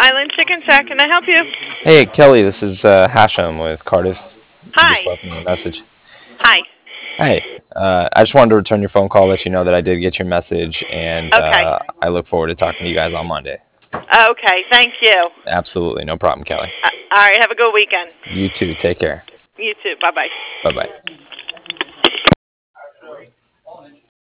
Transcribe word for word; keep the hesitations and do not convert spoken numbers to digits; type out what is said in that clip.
Island Chicken Shack, can I help you? Hey, Kelly, this is uh, Hashem with Cardiff. You just Hi. left me a message. Hi. Hey, uh, I just wanted to return your phone call, let you know that I did get your message, and Okay. uh, I look forward to talking to you guys on Monday. Okay, thank you. Absolutely, no problem, Kelly. Uh, all right, have a good weekend. You too. Take care. You too. Bye bye. Bye bye.